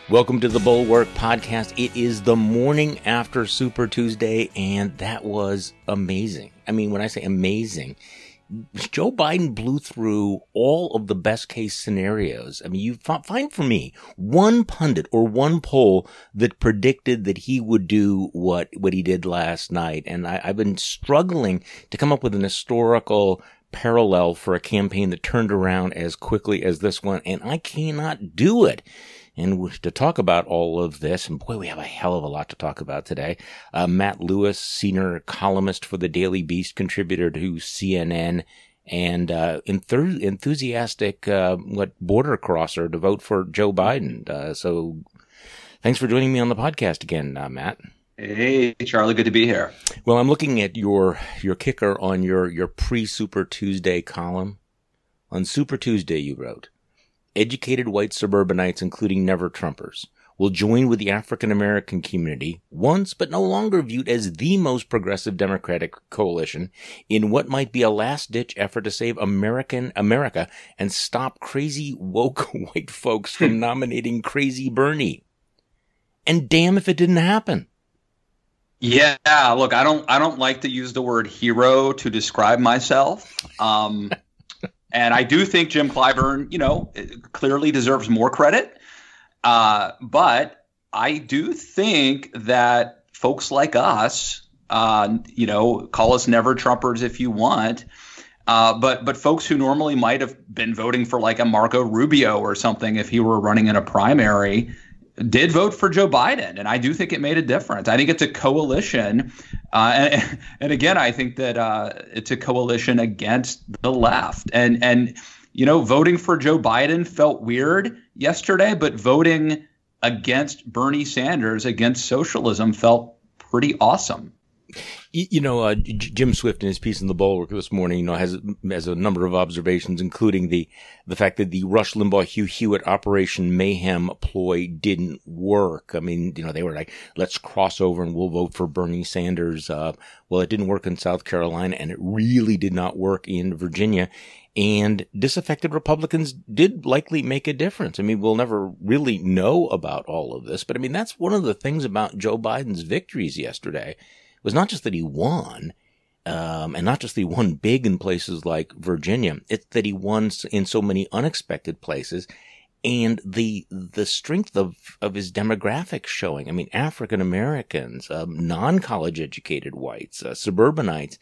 Welcome to the Bulwark Podcast. It is the morning after Super Tuesday, and that was amazing. I mean, when I say amazing, Joe Biden blew through all of the best case scenarios. I mean, you find for me one pundit or one poll that predicted that he would do what he did last night. And I've been struggling to come up with an historical parallel for a campaign that turned around as quickly as this one, and I cannot do it. And to talk about all of this, and boy, we have a hell of a lot to talk about today. Matt Lewis, senior columnist for the Daily Beast, contributor to CNN, and enthusiastic border crosser to vote for Joe Biden. So thanks for joining me on the podcast again, Matt. Hey, Charlie, good to be here. Well, I'm looking at your kicker on your pre-Super Tuesday column. On Super Tuesday, you wrote, educated white suburbanites, including never-Trumpers, will join with the African-American community, once but no longer viewed as the most progressive Democratic coalition, in what might be a last-ditch effort to save America and stop crazy woke white folks from nominating Crazy Bernie. And damn if it didn't happen. Yeah, look, I don't like to use the word hero to describe myself. And I do think Jim Clyburn, clearly deserves more credit. But I do think that folks like us, call us never Trumpers if you want, but folks who normally might have been voting for like a Marco Rubio or something if he were running in a primary, did vote for Joe Biden. And I do think it made a difference. I think it's a coalition. And again, I think that it's a coalition against the left. And voting for Joe Biden felt weird yesterday, but voting against Bernie Sanders, against socialism, felt pretty awesome. Jim Swift in his piece in the Bulwark this morning, has a number of observations, including the fact that the Rush Limbaugh, Hugh Hewitt Operation Mayhem ploy didn't work. I mean, they were like, let's cross over and we'll vote for Bernie Sanders. Well, it didn't work in South Carolina, and it really did not work in Virginia. And disaffected Republicans did likely make a difference. I mean, we'll never really know about all of this, but I mean, that's one of the things about Joe Biden's victories yesterday. Was not just that he won, and not just that he won big in places like Virginia, it's that he won in so many unexpected places, and the strength of his demographic showing. I mean, African Americans, non-college educated whites, suburbanites.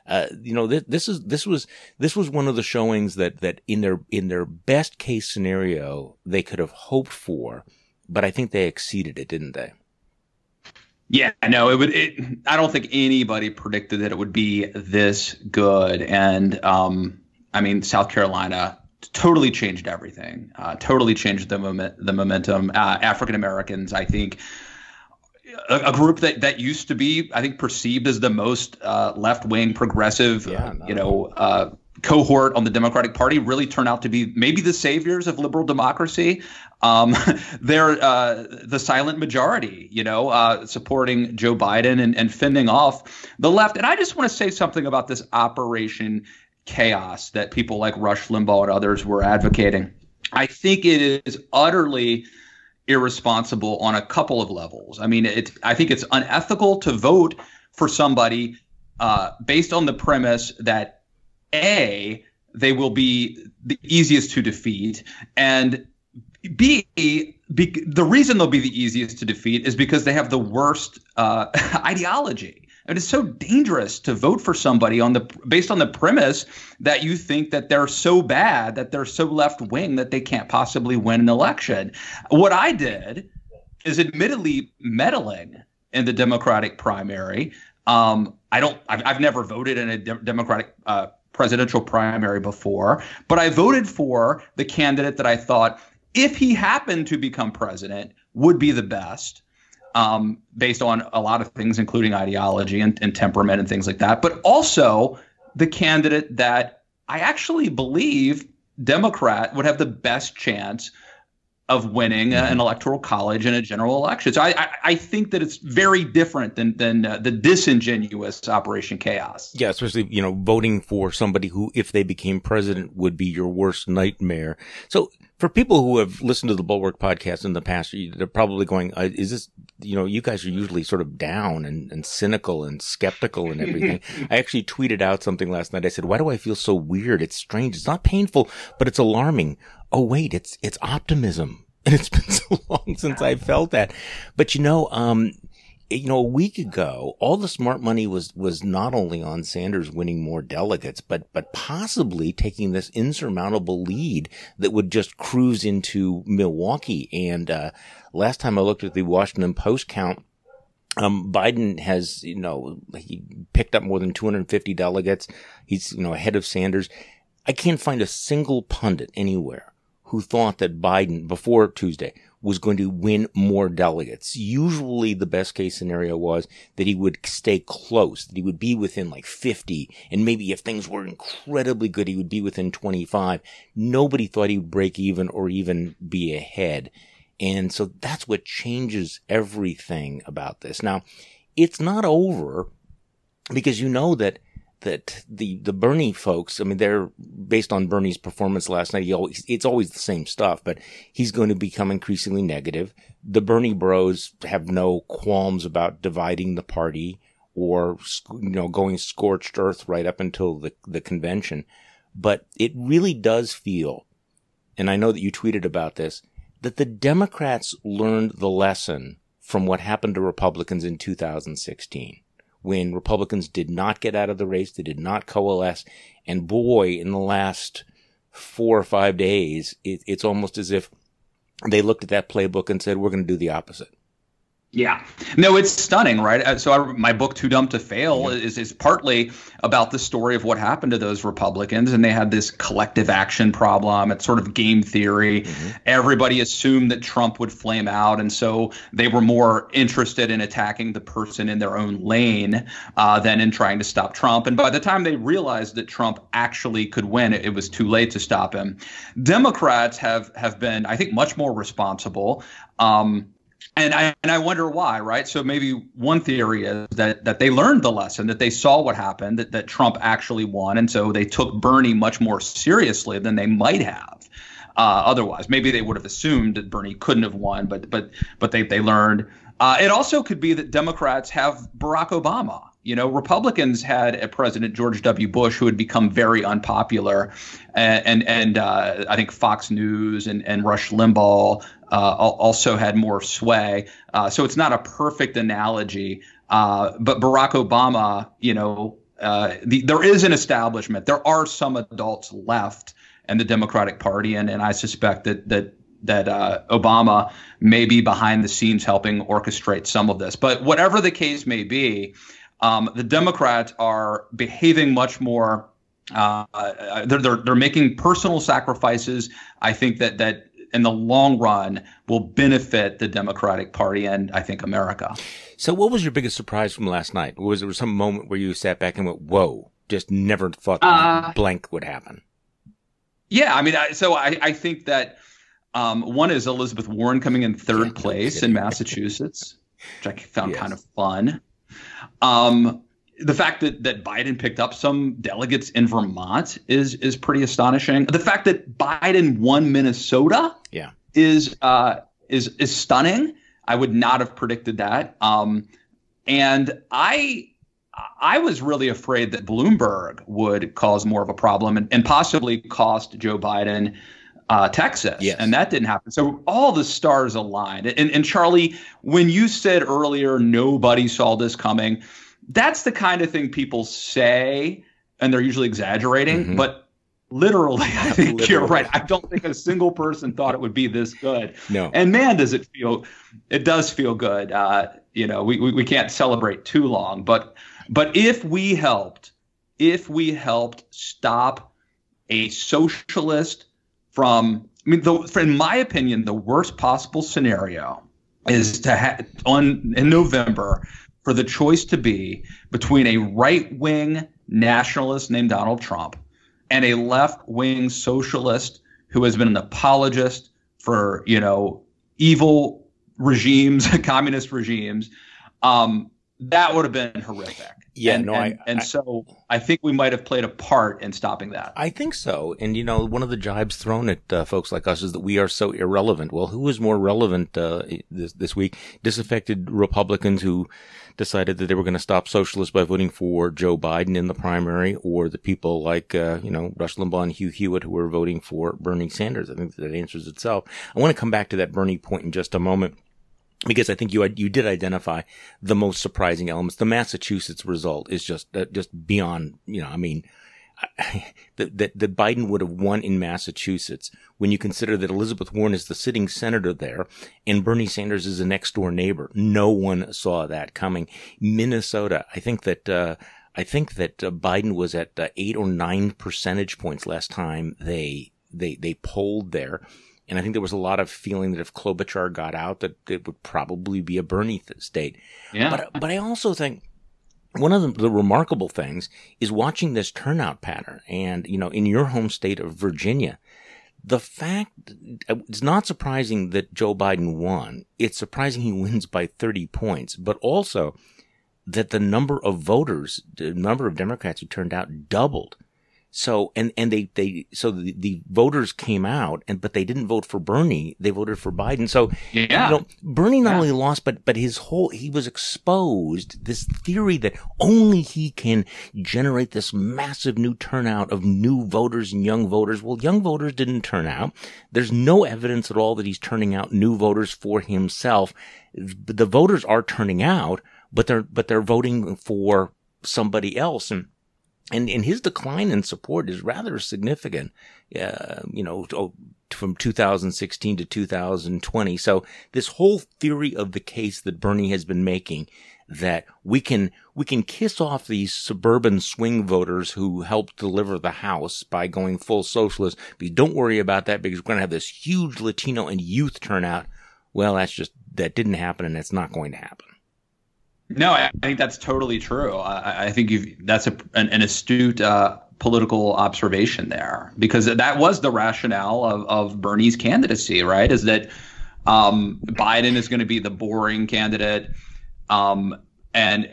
This was one of the showings that in their best case scenario they could have hoped for, but I think they exceeded it, didn't they? Yeah, no, I don't think anybody predicted that it would be this good. And South Carolina totally changed everything, totally changed the momentum. African Americans, I think, a group that used to be, I think, perceived as the most left-wing progressive, cohort on the Democratic Party, really turn out to be maybe the saviors of liberal democracy. They're the silent majority, supporting Joe Biden and fending off the left. And I just want to say something about this Operation Chaos that people like Rush Limbaugh and others were advocating. I think it is utterly irresponsible on a couple of levels. I mean, I think it's unethical to vote for somebody based on the premise that A, they will be the easiest to defeat, and B, the reason they'll be the easiest to defeat is because they have the worst ideology. I mean, it's so dangerous to vote for somebody based on the premise that you think that they're so bad, that they're so left wing that they can't possibly win an election. What I did is admittedly meddling in the Democratic primary. I've never voted in a Democratic presidential primary before, but I voted for the candidate that I thought, if he happened to become president, would be the best, based on a lot of things, including ideology and temperament and things like that, but also the candidate that I actually believe Democrat would have the best chance of winning an electoral college in a general election. So I think that it's very different than the disingenuous Operation Chaos. Yeah, especially, voting for somebody who, if they became president, would be your worst nightmare. So for people who have listened to the Bulwark podcast in the past, they're probably going, is this, you guys are usually sort of down and cynical and skeptical and everything. I actually tweeted out something last night. I said, why do I feel so weird? It's strange. It's not painful, but it's alarming. Oh, wait, it's optimism. And it's been so long since I felt that. But a week ago, all the smart money was not only on Sanders winning more delegates, but possibly taking this insurmountable lead that would just cruise into Milwaukee. And last time I looked at the Washington Post count, Biden has, he picked up more than 250 delegates. He's, ahead of Sanders. I can't find a single pundit anywhere who thought that Biden, before Tuesday, was going to win more delegates. Usually the best case scenario was that he would stay close, that he would be within like 50, and maybe if things were incredibly good, he would be within 25. Nobody thought he would break even or even be ahead. And so that's what changes everything about this. Now, it's not over because the Bernie folks, I mean, they're based on Bernie's performance last night. It's always the same stuff, but he's going to become increasingly negative. The Bernie bros have no qualms about dividing the party or, going scorched earth right up until the convention. But it really does feel, and I know that you tweeted about this, that the Democrats learned the lesson from what happened to Republicans in 2016. When Republicans did not get out of the race, they did not coalesce. And boy, in the last 4 or 5 days, it's almost as if they looked at that playbook and said, we're going to do the opposite. Yeah. No, it's stunning, right? So my book, Too Dumb to Fail, is partly about the story of what happened to those Republicans. And they had this collective action problem. It's sort of game theory. Mm-hmm. Everybody assumed that Trump would flame out. And so they were more interested in attacking the person in their own lane than in trying to stop Trump. And by the time they realized that Trump actually could win, it was too late to stop him. Democrats have been, I think, much more responsible. And I wonder why, right? So maybe one theory is that they learned the lesson, that they saw what happened, that Trump actually won. And so they took Bernie much more seriously than they might have otherwise. Maybe they would have assumed that Bernie couldn't have won, but they learned. It also could be that Democrats have Barack Obama. Republicans had a President, George W. Bush, who had become very unpopular. And I think Fox News and Rush Limbaugh also had more sway. So it's not a perfect analogy. But Barack Obama, there is an establishment. There are some adults left in the Democratic Party. And I suspect that Obama may be behind the scenes helping orchestrate some of this. But whatever the case may be, the Democrats are behaving much more. They're making personal sacrifices. I think that in the long run will benefit the Democratic Party and I think America. So what was your biggest surprise from last night? Was there some moment where you sat back and went, whoa, just never thought blank would happen? Yeah, I mean, I think that one is Elizabeth Warren coming in third place in Massachusetts, which I found kind of fun. The fact that Biden picked up some delegates in Vermont is pretty astonishing. The fact that Biden won Minnesota is stunning. I would not have predicted that. And I was really afraid that Bloomberg would cause more of a problem and possibly cost Joe Biden Texas. Yes. And that didn't happen. So all the stars aligned. And Charlie, when you said earlier, nobody saw this coming, that's the kind of thing people say, and they're usually exaggerating. Mm-hmm. But literally, I think you're right. I don't think a single person thought it would be this good. No. And man, does it feel? It does feel good. We can't celebrate too long, but if we helped stop a socialist from, in my opinion, the worst possible scenario is to in November for the choice to be between a right-wing nationalist named Donald Trump and a left-wing socialist who has been an apologist for, evil regimes, communist regimes, that would have been horrific. Yeah, so I think we might have played a part in stopping that. I think so. And, one of the jibes thrown at folks like us is that we are so irrelevant. Well, who is more relevant this week? Disaffected Republicans who decided that they were going to stop socialists by voting for Joe Biden in the primary, or the people like, Rush Limbaugh and Hugh Hewitt who were voting for Bernie Sanders. I think that answers itself. I want to come back to that Bernie point in just a moment, because I think you did identify the most surprising elements. The Massachusetts result is just beyond, that Biden would have won in Massachusetts when you consider that Elizabeth Warren is the sitting senator there and Bernie Sanders is a next door neighbor. No one saw that coming. Minnesota, I think that Biden was at 8 or 9 percentage points last time they polled there. And I think there was a lot of feeling that if Klobuchar got out, that it would probably be a Bernie state. Yeah. But I also think one of the remarkable things is watching this turnout pattern. And, in your home state of Virginia, the fact, it's not surprising that Joe Biden won. It's surprising he wins by 30 points, but also that the number of voters, the number of Democrats who turned out doubled. So, the voters came out but they didn't vote for Bernie. They voted for Biden. So, Bernie not only lost, but he was exposed, this theory that only he can generate this massive new turnout of new voters and young voters. Well, young voters didn't turn out. There's no evidence at all that he's turning out new voters for himself. The voters are turning out, but they're voting for somebody else. And his decline in support is rather significant, from 2016 to 2020. So this whole theory of the case that Bernie has been making, that we can kiss off these suburban swing voters who helped deliver the House by going full socialist, but don't worry about that because we're going to have this huge Latino and youth turnout. Well, that didn't happen, and it's not going to happen. No, I think that's totally true. I think that's an astute political observation there, because that was the rationale of Bernie's candidacy, right? Is that Biden is going to be the boring candidate, and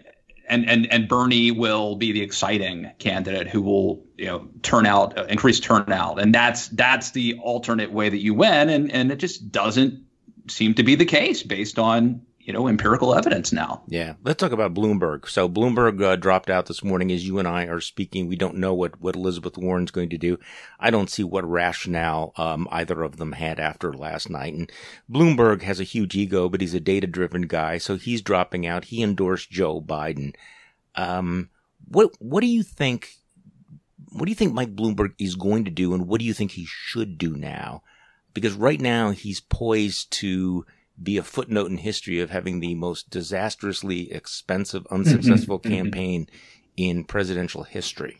Bernie will be the exciting candidate who will increase turnout, and that's the alternate way that you win, and it just doesn't seem to be the case based on empirical evidence now. Yeah. Let's talk about Bloomberg. So Bloomberg dropped out this morning as you and I are speaking. We don't know what Elizabeth Warren's going to do. I don't see what rationale either of them had after last night. And Bloomberg has a huge ego, but he's a data-driven guy, so he's dropping out. He endorsed Joe Biden. What do you think? What do you think Mike Bloomberg is going to do, and what do you think he should do now? Because right now he's poised to be a footnote in history of having the most disastrously expensive, unsuccessful campaign in presidential history.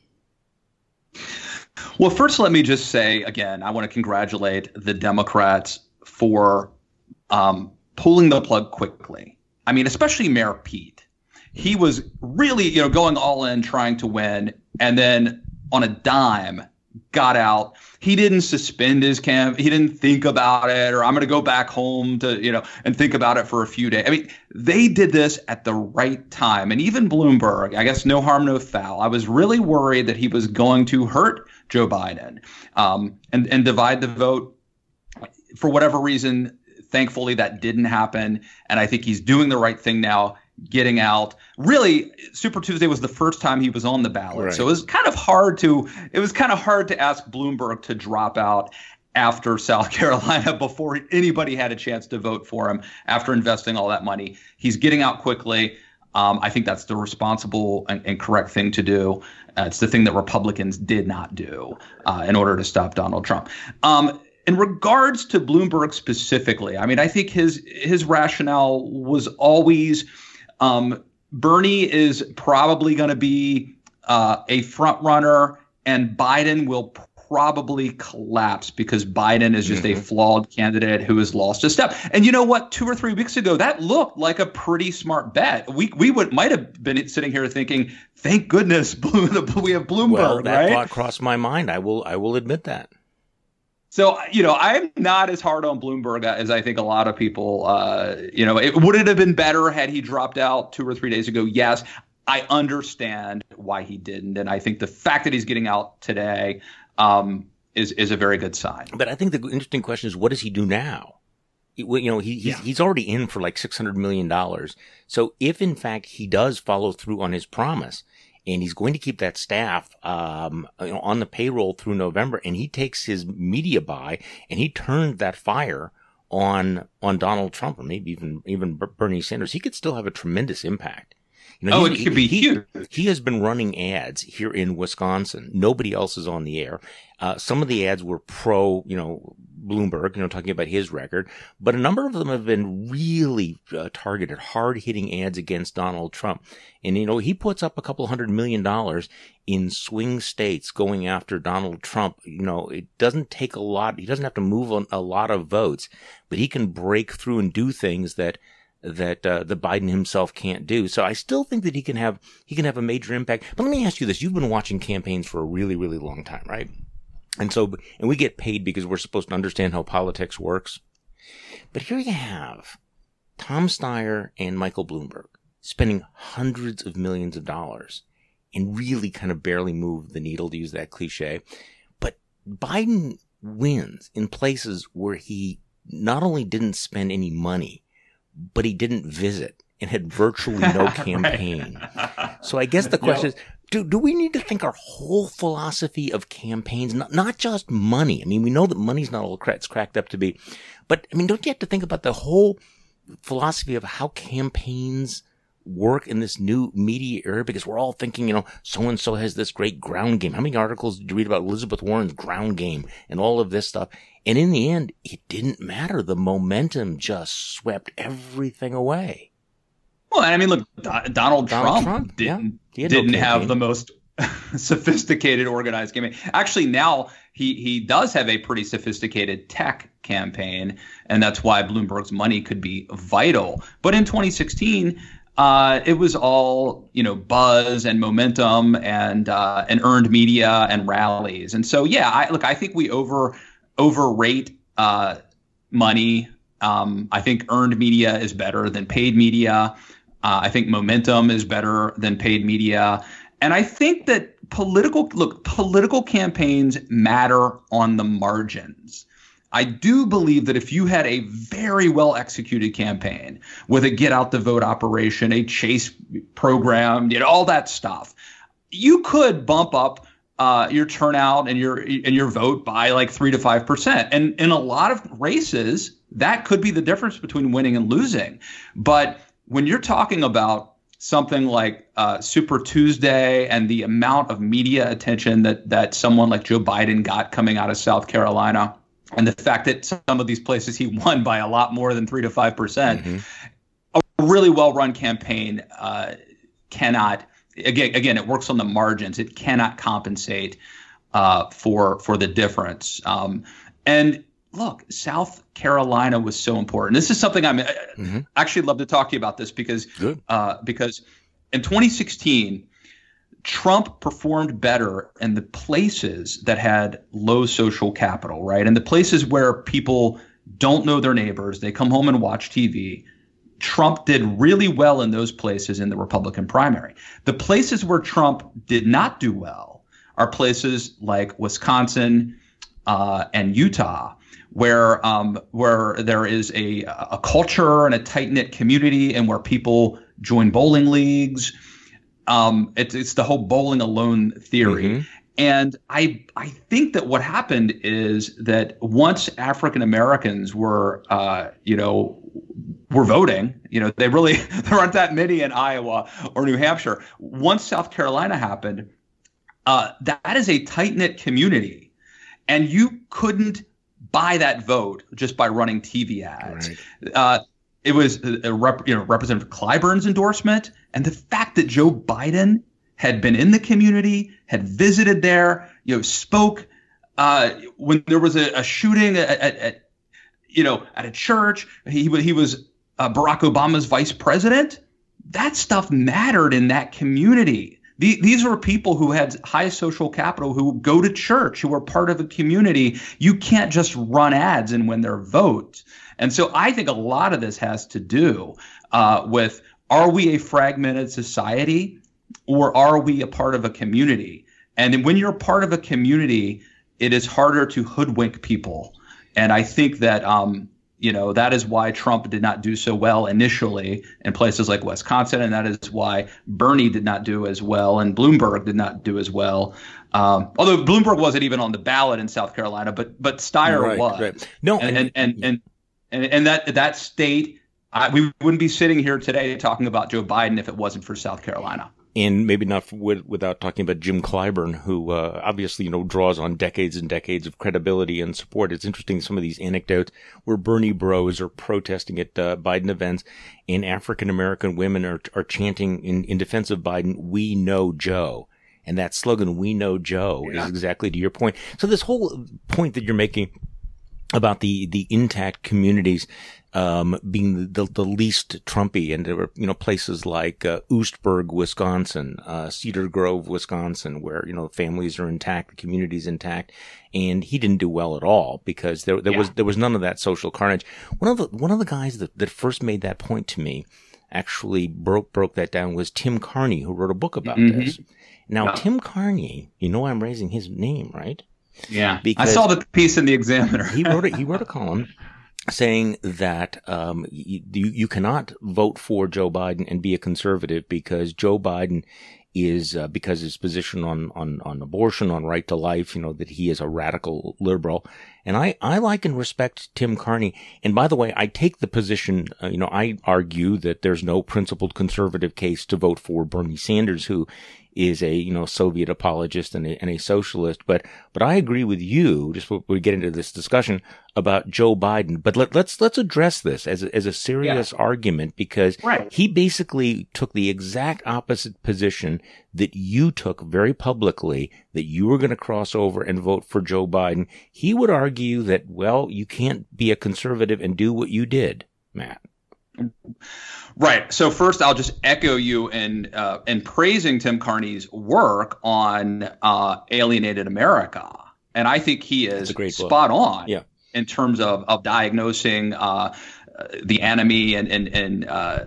Well, first, let me just say, again, I want to congratulate the Democrats for pulling the plug quickly. I mean, especially Mayor Pete. He was really, going all in, trying to win, and then on a dime got out. He didn't suspend his camp. He didn't think about it, or I'm going to go back home to, and think about it for a few days. I mean, they did this at the right time. And even Bloomberg, I guess no harm, no foul. I was really worried that he was going to hurt Joe Biden and divide the vote. For whatever reason, thankfully, that didn't happen. And I think he's doing the right thing now, getting out. Really, Super Tuesday was the first time he was on the ballot. Right. So it was kind of hard to ask Bloomberg to drop out after South Carolina before anybody had a chance to vote for him after investing all that money. He's getting out quickly. I think that's the responsible and correct thing to do. It's the thing that Republicans did not do in order to stop Donald Trump. In regards to Bloomberg specifically, I mean, I think his rationale was always Bernie is probably going to be a front runner, and Biden will probably collapse because Biden is just a flawed candidate who has lost a step. And you know what? 2 or 3 weeks ago, that looked like a pretty smart bet. We might have been sitting here thinking, thank goodness we have Bloomberg. Well, that right? thought crossed my mind. I will admit that. So, I'm not as hard on Bloomberg as I think a lot of people. Would it have been better had he dropped out 2 or 3 days ago? Yes. I understand why he didn't. And I think the fact that he's getting out today is a very good sign. But I think the interesting question is, what does he do now? He's already in for like $600 million. So if in fact he does follow through on his promise, and he's going to keep that staff, on the payroll through November, and he takes his media buy and he turned that fire on Donald Trump, or maybe even Bernie Sanders, he could still have a tremendous impact. It could be huge. He has been running ads here in Wisconsin. Nobody else is on the air. Some of the ads were pro, Bloomberg, talking about his record, but a number of them have been really targeted, hard-hitting ads against Donald Trump. And, he puts up a couple $100 million in swing states going after Donald Trump. It doesn't take a lot. He doesn't have to move on a lot of votes, but he can break through and do things that the Biden himself can't do. So I still think that he can have a major impact. But let me ask you this. You've been watching campaigns for a really, really long time, right? And we get paid because we're supposed to understand how politics works. But here you have Tom Steyer and Michael Bloomberg spending hundreds of millions of dollars and really kind of barely move the needle, to use that cliche. But Biden wins in places where he not only didn't spend any money, but he didn't visit and had virtually no campaign. So I guess the question is, do we need to think our whole philosophy of campaigns, not just money? I mean, we know that money's not all it's cracked up to be, but I mean, don't you have to think about the whole philosophy of how campaigns work in this new media era? Because we're all thinking, so-and-so has this great ground game. How many articles did you read about Elizabeth Warren's ground game and all of this stuff? And in the end, it didn't matter. The momentum just swept everything away. Well, I mean, look, Donald Trump didn't have the most sophisticated organized campaign. Actually, now he does have a pretty sophisticated tech campaign, and that's why Bloomberg's money could be vital. But in 2016, it was all, buzz and momentum and earned media and rallies. And so, I think we overrate money. I think earned media is better than paid media. I think momentum is better than paid media. And I think that political campaigns matter on the margins. I do believe that if you had a very well executed campaign with a get out the vote operation, a chase program, all that stuff, you could bump up your turnout and your vote by like 3 to 5%. And in a lot of races, that could be the difference between winning and losing. But when you're talking about something like Super Tuesday and the amount of media attention that someone like Joe Biden got coming out of South Carolina, and the fact that some of these places he won by a lot more than 3 to 5%, a really well-run campaign cannot. Again, it works on the margins. It cannot compensate for the difference. And look, South Carolina was so important. This is something I actually love to talk to you about this because in 2016, Trump performed better in the places that had low social capital, right? And the places where people don't know their neighbors, they come home and watch TV. Trump did really well in those places in the Republican primary. The places where Trump did not do well are places like Wisconsin and Utah, where there is a culture and a tight-knit community and where people join bowling leagues. It's the whole bowling alone theory. And I think that what happened is that once African Americans were voting, there aren't that many in Iowa or New Hampshire. Once South Carolina happened, that is a tight-knit community, and you couldn't buy that vote just by running TV ads. Right. It was Representative Clyburn's endorsement, and the fact that Joe Biden had been in the community, had visited there, spoke when there was a shooting at a church. He was Barack Obama's vice president. That stuff mattered in that community. These were people who had high social capital, who go to church, who are part of a community. You can't just run ads and win their vote. And so I think a lot of this has to do with, are we a fragmented society, or are we a part of a community? And when you're part of a community, it is harder to hoodwink people. And I think that that is why Trump did not do so well initially in places like Wisconsin, and that is why Bernie did not do as well, and Bloomberg did not do as well. Although Bloomberg wasn't even on the ballot in South Carolina, but Steyer was. Right. No, and that state, we wouldn't be sitting here today talking about Joe Biden if it wasn't for South Carolina. And maybe not without talking about Jim Clyburn, who obviously, draws on decades and decades of credibility and support. It's interesting, some of these anecdotes where Bernie bros are protesting at Biden events, and African-American women are chanting in defense of Biden, "We know Joe." And that slogan, "We know Joe," is exactly to your point. So this whole point that you're making about the intact communities being the least Trumpy, and there were places like Oostburg, Wisconsin, Cedar Grove, Wisconsin, where families are intact, the community's intact, and he didn't do well at all because there was none of that social carnage. One of the guys that first made that point to me, actually broke that down, was Tim Carney, who wrote a book about this. Now Tim Carney, I'm raising his name, right? Yeah, because I saw the piece in the Examiner. He wrote a column saying that you cannot vote for Joe Biden and be a conservative because Joe Biden is because his position on abortion, on right to life, that he is a radical liberal. And I like and respect Tim Carney. And by the way, I take the position, I argue that there's no principled conservative case to vote for Bernie Sanders, who is a, Soviet apologist and a socialist. But I agree with you, just when we get into this discussion about Joe Biden. But let's address this as a serious argument, because he basically took the exact opposite position that you took very publicly, that you were going to cross over and vote for Joe Biden. He would argue that, well, you can't be a conservative and do what you did, Matt. Right. So first, I'll just echo you in praising Tim Carney's work on Alienated America, and I think he is spot on in terms of diagnosing the enemy and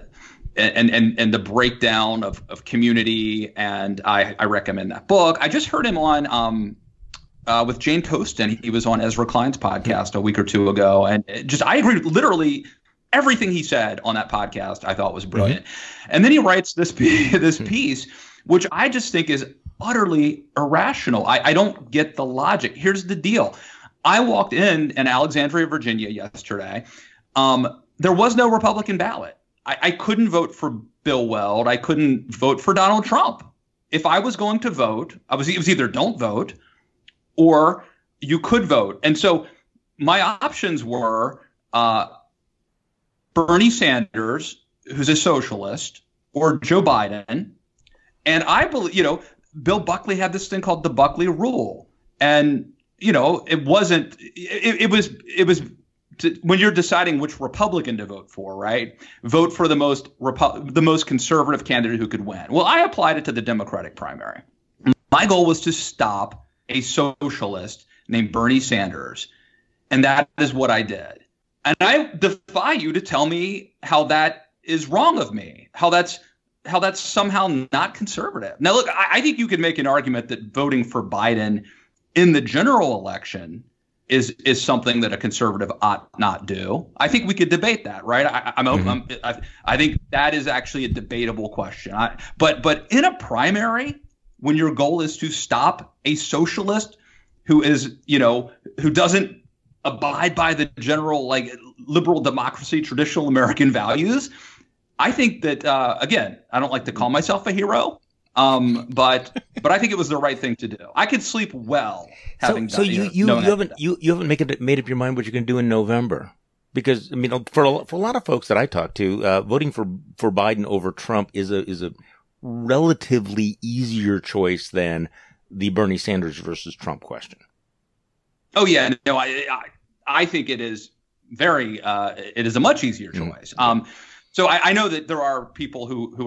the breakdown of community. And I recommend that book. I just heard him on with Jane Coaston. He was on Ezra Klein's podcast a week or two ago, and I agree with literally everything he said on that podcast. I thought was brilliant. And then he writes this piece, which I just think is utterly irrational. I don't get the logic. Here's the deal. I walked in Alexandria, Virginia yesterday. There was no Republican ballot. I couldn't vote for Bill Weld. I couldn't vote for Donald Trump. If I was going to vote, it was either don't vote or you could vote. And so my options were Bernie Sanders, who's a socialist, or Joe Biden. And I believe, Bill Buckley had this thing called the Buckley Rule. And, it was when you're deciding which Republican to vote for, right? Vote for the most conservative candidate who could win. Well, I applied it to the Democratic primary. My goal was to stop a socialist named Bernie Sanders. And that is what I did. And I defy you to tell me how that is wrong of me, how that's somehow not conservative. Now, look, I think you could make an argument that voting for Biden in the general election is something that a conservative ought not do. I think we could debate that, right? I think that is actually a debatable question. But in a primary, when your goal is to stop a socialist who is, who doesn't abide by the general liberal democracy, traditional American values, I think that again, I don't like to call myself a hero, but I think it was the right thing to do. I could sleep well having so you haven't made up your mind what you're going to do in November, because for a lot of folks that I talk to, voting for Biden over Trump is a relatively easier choice than the Bernie Sanders versus Trump question. Oh yeah, no, I think it is it is a much easier choice. So I know that there are people who are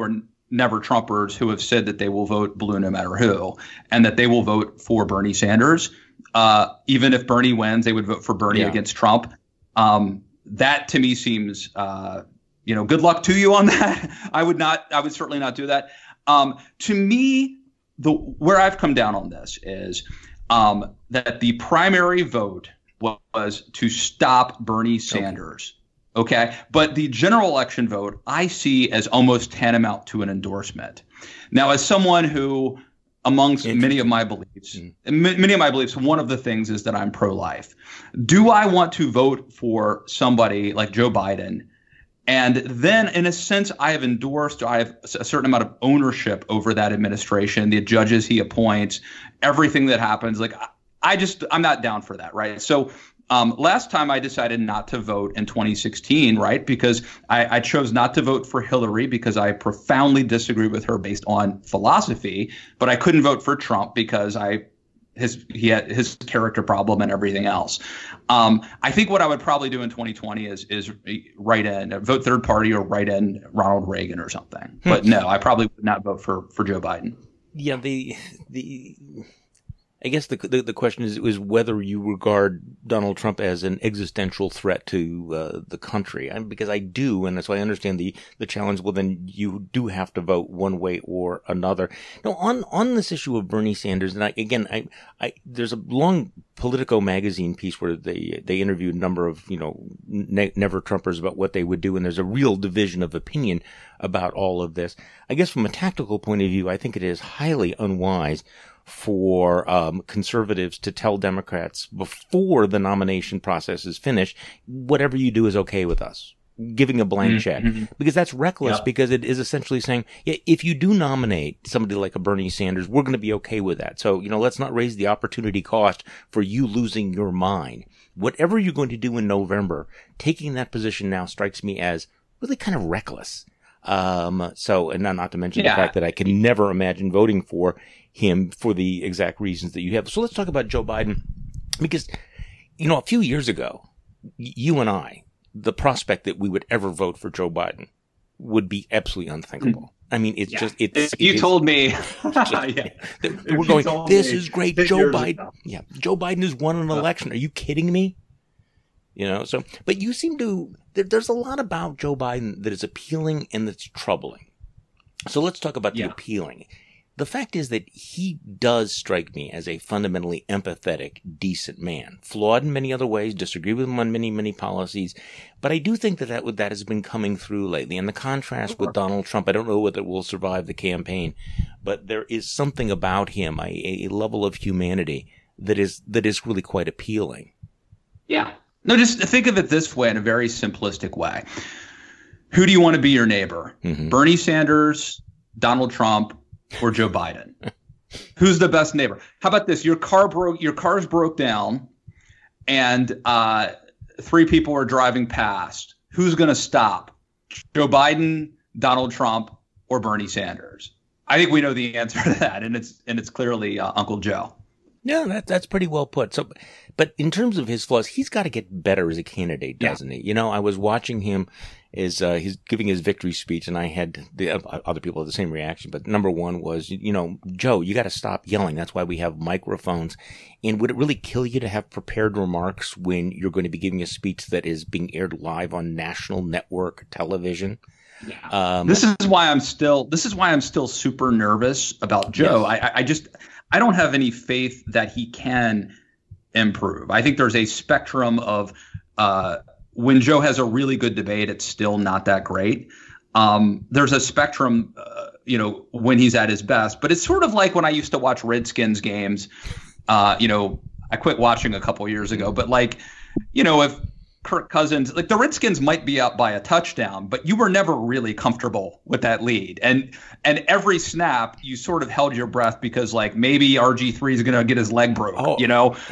Never Trumpers who have said that they will vote blue no matter who, and that they will vote for Bernie Sanders. Even if Bernie wins, they would vote for Bernie against Trump. That to me seems, good luck to you on that. I would certainly not do that. To me, where I've come down on this is that the primary vote was to stop Bernie Sanders. Okay. But the general election vote I see as almost tantamount to an endorsement. Now, as someone who, amongst many of my beliefs, one of the things is that I'm pro-life. Do I want to vote for somebody like Joe Biden? And then, in a sense, I have a certain amount of ownership over that administration, the judges he appoints, everything that happens. Like, I'm not down for that, right? So last time I decided not to vote in 2016, right, because I chose not to vote for Hillary because I profoundly disagree with her based on philosophy, but I couldn't vote for Trump because he had his character problem and everything else. I think what I would probably do in 2020 is write in, vote third party or write in Ronald Reagan or something. But no, I probably would not vote for Joe Biden. Yeah, I guess the question is whether you regard Donald Trump as an existential threat to the country. Because I do, and that's why I understand the challenge. Well, then you do have to vote one way or another. Now, on this issue of Bernie Sanders, and there's a long Politico magazine piece where they interviewed a number of Never Trumpers about what they would do, and there's a real division of opinion about all of this. I guess from a tactical point of view, I think it is highly unwise for conservatives to tell Democrats before the nomination process is finished, whatever you do is okay with us, giving a blank check, because that's reckless. Because it is essentially saying, if you do nominate somebody like a Bernie Sanders, we're going to be okay with that. So, let's not raise the opportunity cost for you losing your mind. Whatever you're going to do in November, taking that position now strikes me as really kind of reckless. And not to mention the fact that I can never imagine voting for him for the exact reasons that you have. So let's talk about Joe Biden, because, a few years ago, you and I, the prospect that we would ever vote for Joe Biden would be absolutely unthinkable. I mean, you told me. We're going, this is great. Joe Biden. Yeah. Joe Biden has won an election. Are you kidding me? But you seem to, there's a lot about Joe Biden that is appealing and that's troubling. So let's talk about the appealing. The fact is that he does strike me as a fundamentally empathetic, decent man. Flawed in many other ways, disagree with him on many, many policies. But I do think that has been coming through lately. And the contrast with Donald Trump, I don't know whether it will survive the campaign, but there is something about him, a level of humanity that is really quite appealing. Yeah. No, just think of it this way, in a very simplistic way. Who do you want to be your neighbor? Bernie Sanders, Donald Trump, or Joe Biden? Who's the best neighbor? How about this? Your car's broke down, and 3 people are driving past. Who's going to stop? Joe Biden, Donald Trump, or Bernie Sanders? I think we know the answer to that, and it's clearly Uncle Joe. Yeah, that's pretty well put. So, but in terms of his flaws, he's got to get better as a candidate, doesn't he? I was watching him as he's giving his victory speech, and I had the other people have the same reaction. But number one was, Joe, you got to stop yelling. That's why we have microphones. And would it really kill you to have prepared remarks when you're going to be giving a speech that is being aired live on national network television? Yeah. This is why I'm still super nervous about Joe. Yes. I don't have any faith that he can improve. I think there's a spectrum of when Joe has a really good debate, it's still not that great. There's a spectrum, when he's at his best. But it's sort of like when I used to watch Redskins games. I quit watching a couple years ago. But if Kirk Cousins, the Redskins might be up by a touchdown, but you were never really comfortable with that lead. And every snap, you sort of held your breath because maybe RG3 is going to get his leg broke,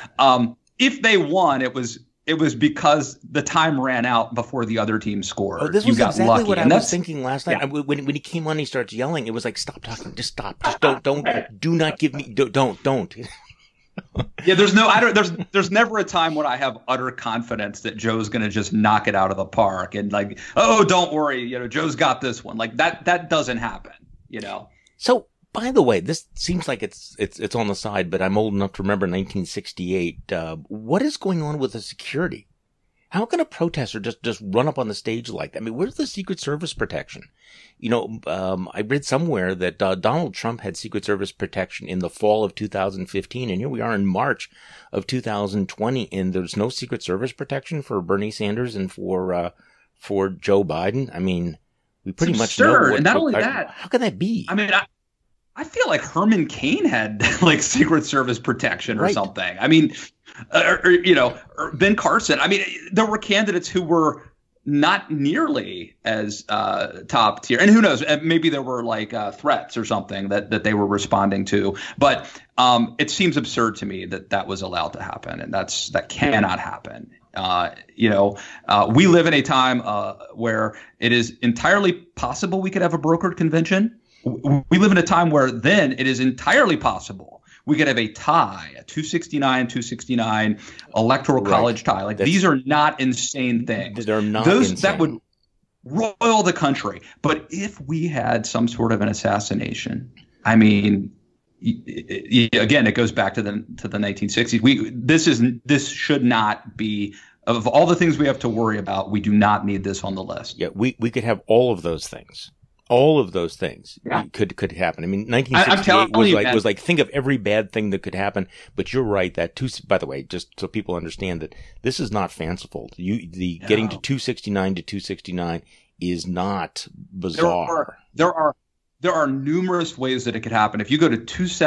If they won, it was because the time ran out before the other team scored. Oh, this was exactly lucky. What I was thinking last night. Yeah. When he came on, he starts yelling. It was like, stop talking. Just stop. Just do not give me, don't. Yeah, there's never a time when I have utter confidence that Joe's going to just knock it out of the park and don't worry, Joe's got this one. That doesn't happen. you know. So, by the way, this seems like it's on the side, but I'm old enough to remember 1968. What is going on with the security? How can a protester just run up on the stage like that? I mean, where's the Secret Service protection? You know, I read somewhere that Donald Trump had Secret Service protection in the fall of 2015, and here we are in March of 2020, and there's no Secret Service protection for Bernie Sanders and for Joe Biden. I mean, we pretty much know. And not only that, how can that be? I mean, I feel like Herman Cain had like Secret Service protection or something. I mean, or Ben Carson. I mean, there were candidates who were not nearly as top tier, and who knows? Maybe there were like threats or something that they were responding to. But it seems absurd to me that was allowed to happen, and that cannot happen. We live in a time where it is entirely possible we could have a brokered convention. We live in a time where then it is entirely possible we could have a tie, a 269 electoral college tie. Like, these are not insane things. They're not insane. That would roil the country. But if we had some sort of an assassination, I mean, again, it goes back to the 1960s. This should not be. Of all the things we have to worry about, we do not need this on the list. Yeah, we could have all of those things. All of those things could happen. I mean, 1968 was like, think of every bad thing that could happen. But you're right that by the way, just so people understand that this is not fanciful. Getting to 269 is not bizarre. There are numerous ways that it could happen. If you go to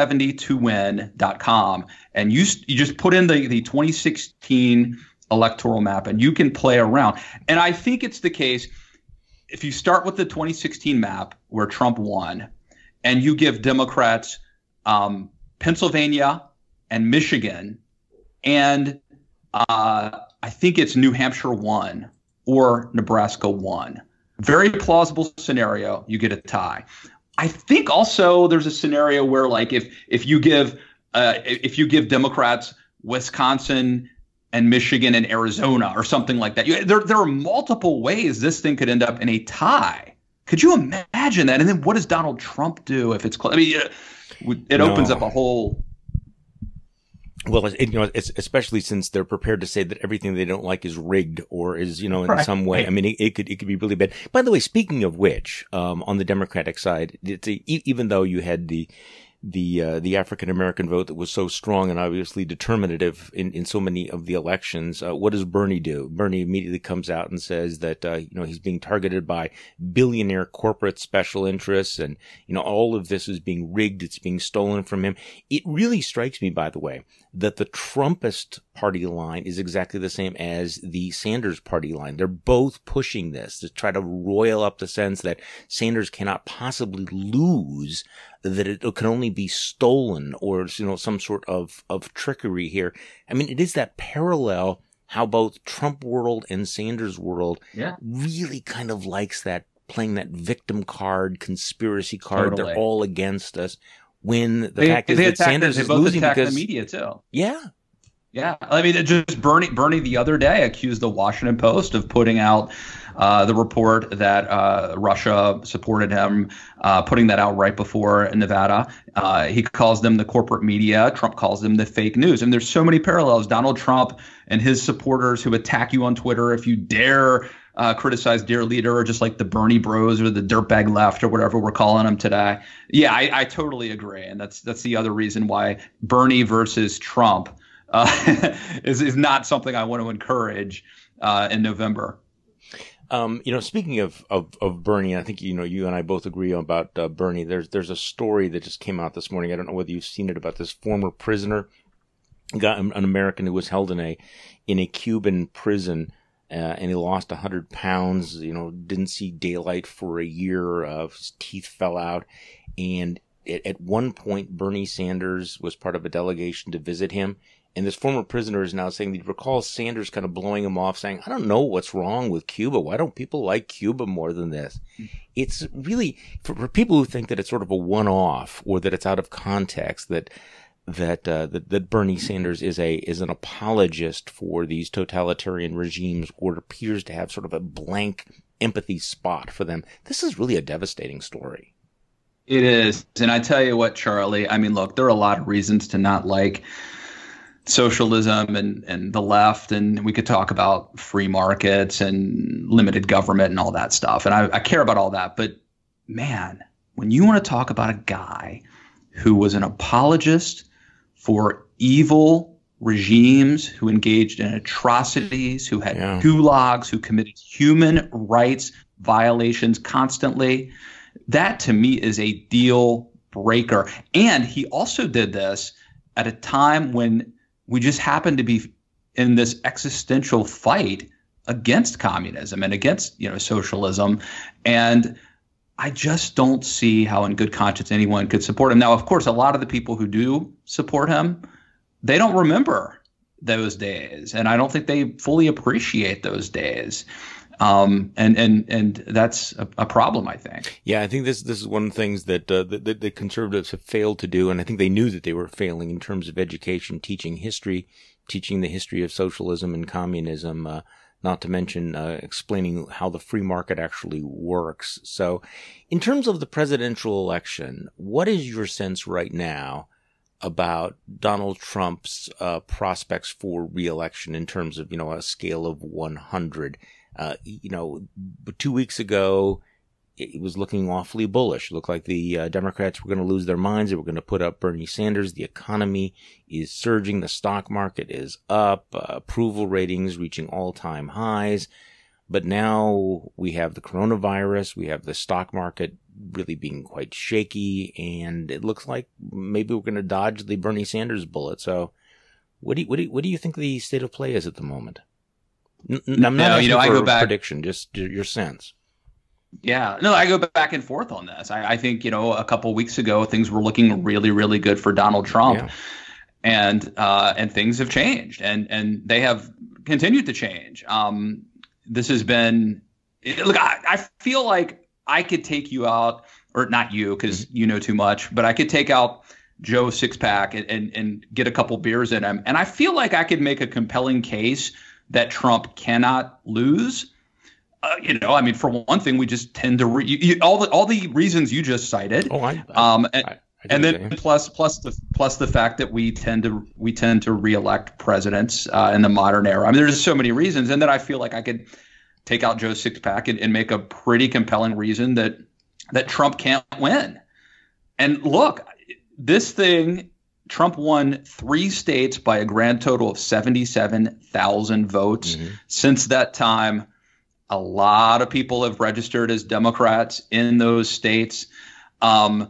270towin.com and you just put in the 2016 electoral map, and you can play around. And I think it's the case. If you start with the 2016 map where Trump won, and you give Democrats Pennsylvania and Michigan, and I think it's New Hampshire 1 or Nebraska 1, very plausible scenario, you get a tie. I think also there's a scenario where, like, if you give Democrats Wisconsin and Michigan and Arizona or something like that. There are multiple ways this thing could end up in a tie. Could you imagine that? And then what does Donald Trump do if it's close? I mean, it opens up a whole. Well, it's especially since they're prepared to say that everything they don't like is rigged or is, in some way. I mean, it could be really bad. By the way, speaking of which, on the Democratic side, even though you had the African American vote that was so strong and obviously determinative in so many of the elections, what does Bernie do? Bernie immediately comes out and says that he's being targeted by billionaire corporate special interests, and all of this is being rigged. It's being stolen from him. It really strikes me, by the way, that the Trumpist party line is exactly the same as the Sanders party line. They're both pushing this to try to roil up the sense that Sanders cannot possibly lose, that it can only be stolen, or some sort of trickery here. I mean, it is that parallel how both Trump world and Sanders world really kind of likes that, playing that victim card, conspiracy card. Totally. They're all against us. When the fact is that Sanders is losing because the media too. Yeah. I mean, just Bernie the other day accused the Washington Post of putting out the report that Russia supported him, putting that out right before Nevada. He calls them the corporate media. Trump calls them the fake news. And there's so many parallels. Donald Trump and his supporters who attack you on Twitter if you dare criticize their leader, or just like the Bernie bros or the dirtbag left or whatever we're calling them today. Yeah, I totally agree. And that's the other reason why Bernie versus Trump is not something I want to encourage in November. Speaking of Bernie, I think, you and I both agree about Bernie. There's a story that just came out this morning. I don't know whether you've seen it, about this former prisoner, an American who was held in a Cuban prison, and he lost 100 pounds, didn't see daylight for a year. His teeth fell out. And at one point, Bernie Sanders was part of a delegation to visit him. And this former prisoner is now saying that he recalls Sanders kind of blowing him off, saying, I don't know what's wrong with Cuba. Why don't people like Cuba more than this? It's really, for people who think that it's sort of a one-off, or that it's out of context, that Bernie Sanders is an apologist for these totalitarian regimes, or appears to have sort of a blank empathy spot for them. This is really a devastating story. It is. And I tell you what, Charlie, I mean, look, there are a lot of reasons to not like socialism and the left. And we could talk about free markets and limited government and all that stuff. And I care about all that. But man, when you want to talk about a guy who was an apologist for evil regimes, who engaged in atrocities, who had gulags, who committed human rights violations constantly, that to me is a deal breaker. And he also did this at a time when we just happened to be in this existential fight against communism and against, socialism. And I just don't see how in good conscience anyone could support him. Now, of course, a lot of the people who do support him, they don't remember those days. And I don't think they fully appreciate those days. And that's a problem, I think. Yeah, I think this is one of the things that the conservatives have failed to do, and I think they knew that they were failing in terms of education, teaching the history of socialism and communism, not to mention explaining how the free market actually works. So, in terms of the presidential election, what is your sense right now about Donald Trump's prospects for re-election in terms of, a scale of 100? 2 weeks ago, it was looking awfully bullish. It looked like the Democrats were going to lose their minds. They were going to put up Bernie Sanders. The economy is surging. The stock market is up. Approval ratings reaching all-time highs. But now we have the coronavirus. We have the stock market really being quite shaky. And it looks like maybe we're going to dodge the Bernie Sanders bullet. So what do you think the state of play is at the moment? I'm not asking for I go back, prediction, just your sense. Yeah, no, I go back and forth on this. I think, a couple of weeks ago, things were looking really, really good for Donald Trump, and things have changed, and they have continued to change. This has been, look, I feel like I could take you out, or not you, because you know too much, but I could take out Joe Sixpack and get a couple beers in him, and I feel like I could make a compelling case that Trump cannot lose. For one thing, we just tend to all the reasons you just cited. And then plus the fact that we tend to reelect presidents in the modern era. I mean, there's so many reasons, and then I feel like I could take out Joe Sixpack and make a pretty compelling reason that Trump can't win. And look, this thing. Trump won 3 states by a grand total of 77,000 votes. Mm-hmm. Since that time, a lot of people have registered as Democrats in those states. And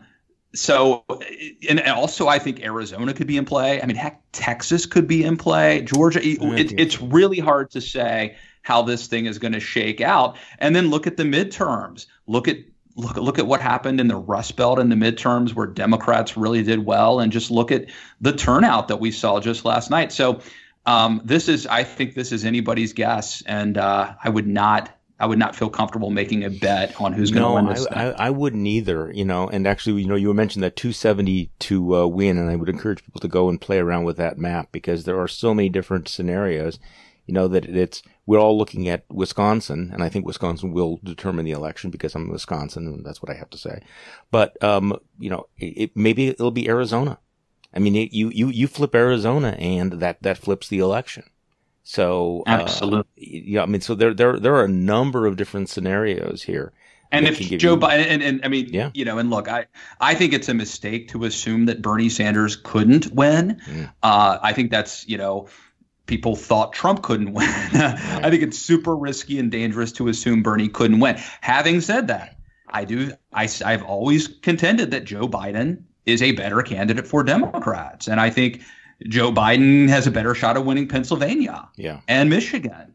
also I think Arizona could be in play. I mean, heck, Texas could be in play. Georgia. It's really hard to say how this thing is going to shake out. And then look at the midterms. Look at what happened in the Rust Belt in the midterms where Democrats really did well, and just look at the turnout that we saw just last night. So I think this is anybody's guess, and I would not feel comfortable making a bet on who's going to win this thing. I wouldn't either, and actually, you mentioned that 270 to win, and I would encourage people to go and play around with that map because there are so many different scenarios. That we're all looking at Wisconsin, and I think Wisconsin will determine the election because I'm in Wisconsin, and that's what I have to say. But, maybe it'll be Arizona. I mean, you flip Arizona, and that flips the election. So, absolutely. So there are a number of different scenarios here. And if Joe Biden, and look, I think it's a mistake to assume that Bernie Sanders couldn't win. I think that's, people thought Trump couldn't win. I think it's super risky and dangerous to assume Bernie couldn't win. Having said that, I've always contended that Joe Biden is a better candidate for Democrats. And I think Joe Biden has a better shot of winning Pennsylvania and Michigan,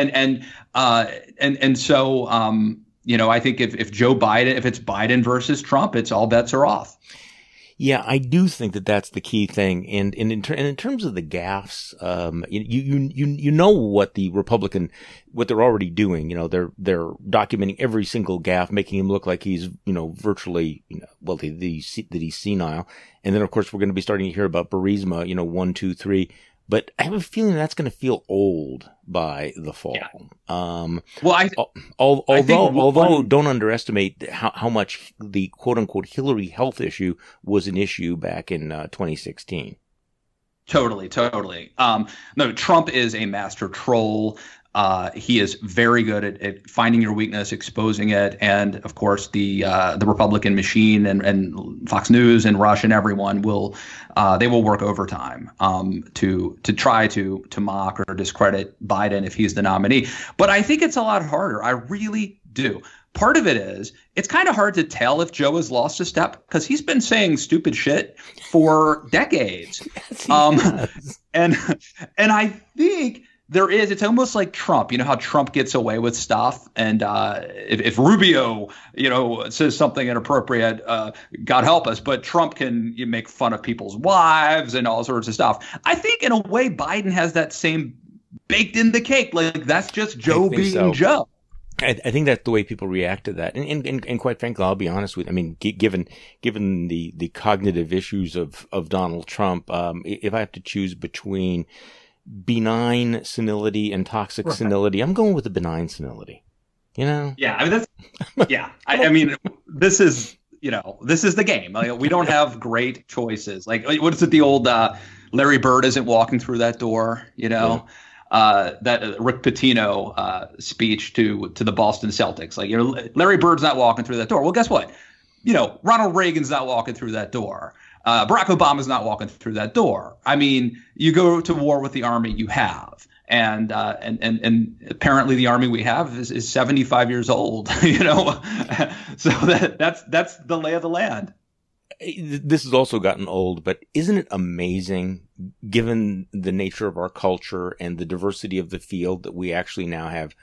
so I think if it's Biden versus Trump, it's all bets are off. Yeah, I do think that that's the key thing. And in terms of the gaffes, you know what the Republican, what they're already doing. They're documenting every single gaffe, making him look like he's, virtually, that he's senile. And then, of course, we're going to be starting to hear about Burisma, 1, 2, 3. But I have a feeling that's going to feel old by the fall. Yeah. Well, although don't underestimate how much the quote unquote Hillary health issue was an issue back in 2016. Totally. No, Trump is a master troll. He is very good at finding your weakness, exposing it, and of course the Republican machine and Fox News and Rush and everyone will work overtime to try to mock or discredit Biden if he's the nominee. But I think it's a lot harder. I really do. Part of it is it's kind of hard to tell if Joe has lost a step because he's been saying stupid shit for decades. And I think it's almost like Trump. You know how Trump gets away with stuff, and if Rubio, says something inappropriate, God help us, but Trump can make fun of people's wives and all sorts of stuff. I think in a way Biden has that same baked in the cake. Like that's just Joe being Joe. I think that's the way people react to that, and quite frankly, I'll be honest with you. I mean, given the cognitive issues of Donald Trump, if I have to choose between benign senility and toxic senility, I'm going with the benign senility. Yeah, I mean I mean this is the game. Like, we don't have great choices. Like, what is it? The old Larry Bird isn't walking through that door. Yeah. That Rick Pitino speech to the Boston Celtics. Like, Larry Bird's not walking through that door. Well, guess what? Ronald Reagan's not walking through that door. Barack Obama's not walking through that door. I mean, you go to war with the army you have, and apparently the army we have is 75 years old. So that's the lay of the land. This has also gotten old, but isn't it amazing, given the nature of our culture and the diversity of the field, that we actually now have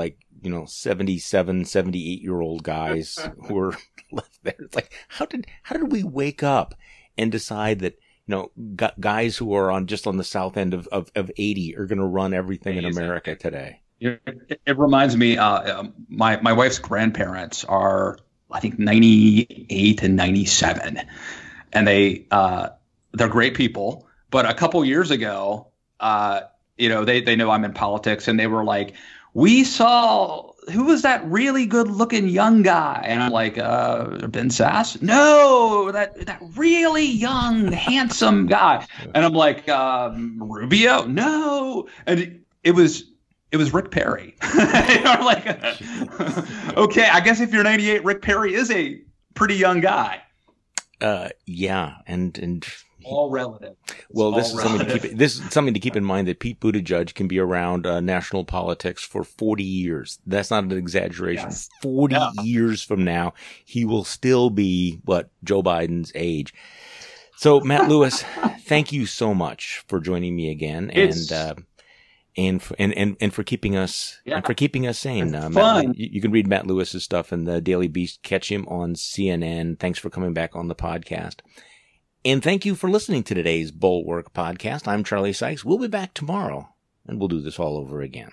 77, 78-year-old guys who are left there? It's like, how did we wake up and decide that, guys who are on the south end of 80 are going to run everything in America today? It reminds me, my wife's grandparents are, I think, 98 and 97, and they're great people. But a couple years ago, they know I'm in politics, and they were like, "We saw who was that really good looking young guy?" And I'm like, Ben Sass? No, that really young, handsome guy. And I'm like, Rubio? No. And it was Rick Perry. I'm like, okay, I guess if you're 98, Rick Perry is a pretty young guy. Yeah, and all relative. Well, this is something to keep in mind, that Pete Buttigieg can be around national politics for 40 years. That's not an exaggeration. Yes. 40 years from now, he will still be Joe Biden's age. So, Matt Lewis, thank you so much for joining me again, and for keeping us sane. Matt, you can read Matt Lewis's stuff in the Daily Beast. Catch him on CNN. Thanks for coming back on the podcast. And thank you for listening to today's Bulwark podcast. I'm Charlie Sykes. We'll be back tomorrow, and we'll do this all over again.